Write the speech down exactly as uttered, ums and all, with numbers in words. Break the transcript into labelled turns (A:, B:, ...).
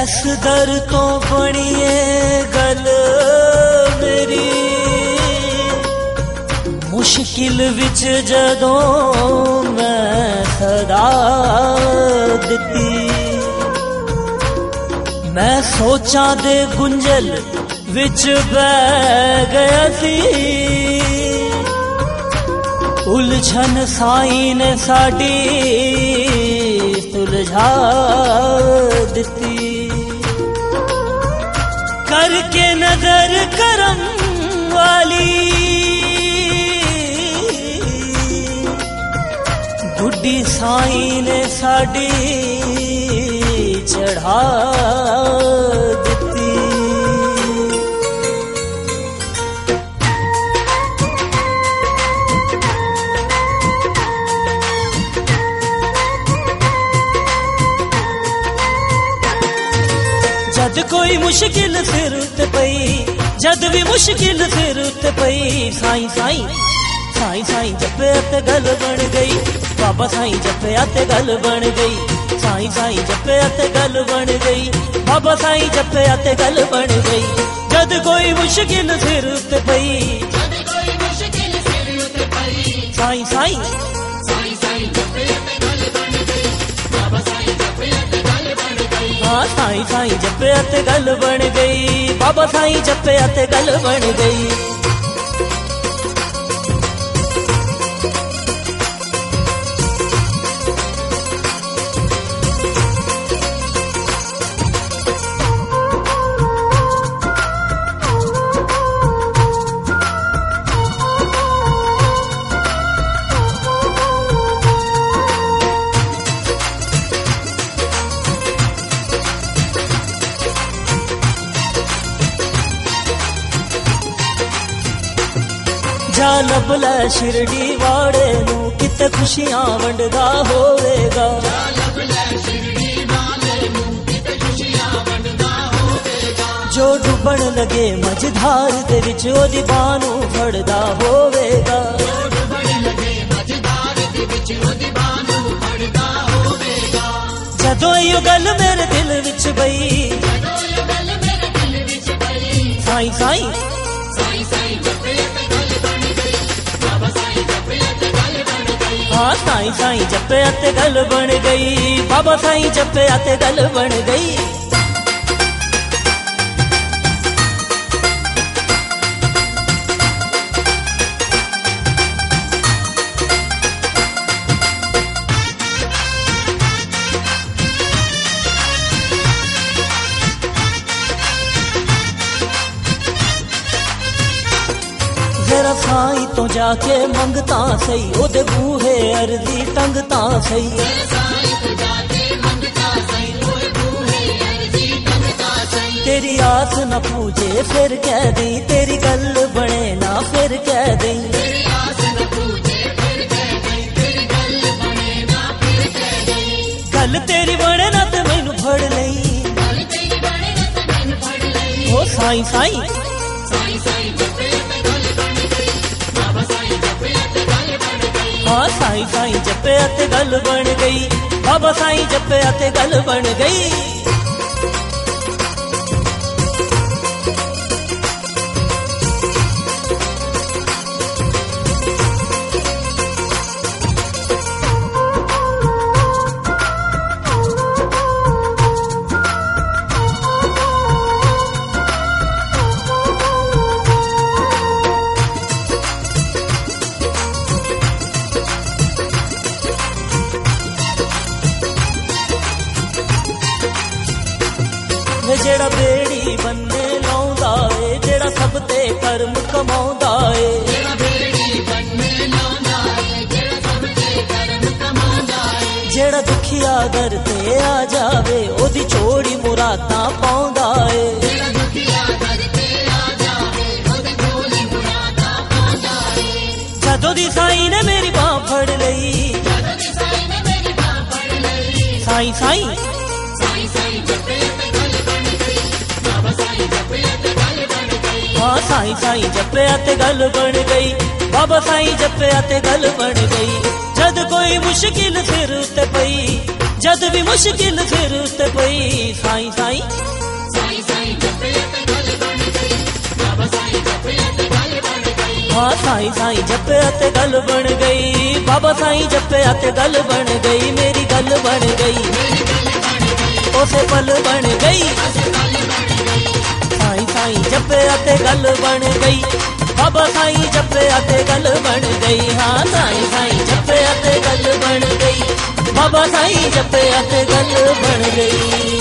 A: इस दर तो बनिए गल मेरी मुश्किल विच जदों मैं सदा दिती मैं सोचा दे गुंजल विच बह गया सी उलझन साईं ने साडी सुलझा दिती करके नजर करम वाली गुड्डी साईं ने साडी चढ़ा दिती जद कोई मुश्किल सिर उत्ते पई जद भी मुश्किल सिर उत्ते पई साईं साईं साईं साईं जपे ते गल बन गई बाबा साईं जपे ते गल बन गई साईं साईं जपे ते गल बन गई बाबा साईं जपे ते गल बन गई जद कोई मुश्किल सिर उत्ते पई जद कोई मुश्किल सिर उत्ते पई साईं साईं साईं साईं जपे ते गल बन गई बाबा साईं जपे ते गल बन गई हाँ साईं साईं जपे ते गल बन गई बाबा साईं जपे ते गल बन गई जा लभला शिरडी वाड़े नू किते खुशियां वंडदा होवेगा जो डुबण लगे मझधार दे विच ओदी बानू फड़दा होवेगा जदों यो गल मेरे दिल विच पई साईं साईं हाँ साईं साईं जपे ते गल बन गई बाबा साईं जपे ते गल बन गई जरा साईं तो जाके मंगता सही ओदे बूहे अर्जी टंगता सही तेरी आस न पूजे फिर कह दी तेरी गल बने ना फिर कह दी गल तेरी बने ना ते मैनू फड़ लई ओ साईं साईं हाँ साईं साईं जपे ते गल बन गई बाबा साईं जपे ते गल बन गई जेड़ा बेड़ी बन्ने लाउंदा ए जेड़ा सब ते कर्म कमाउंदा ए जेड़ा दुखिया दर ते आ जावे ओदी छोड़ी मुरादां पाउंदा ए जदों दी साईं ने मेरी बांह फड़ लई साईं साईं हाँ साईं साईं जपे ते गल बन गई बाबा साईं जपे ते गल बन गई जद कोई मुश्किल सिर उत्ते पई जद भी मुश्किल सिर उत्ते पई साईं साईं हाँ साईं साईं जप्या ते गल बन गई, बाबा साईं जप्या ते गल बन गई, मेरी गल बन गई, उसे पल बन गई। साईं साईं जप्या ते गल बन गई, बाबा साईं जप्या ते गल बन गई। हाँ साईं साईं जप्या ते गल बन गई, बाबा साईं जप्या ते गल बन गई।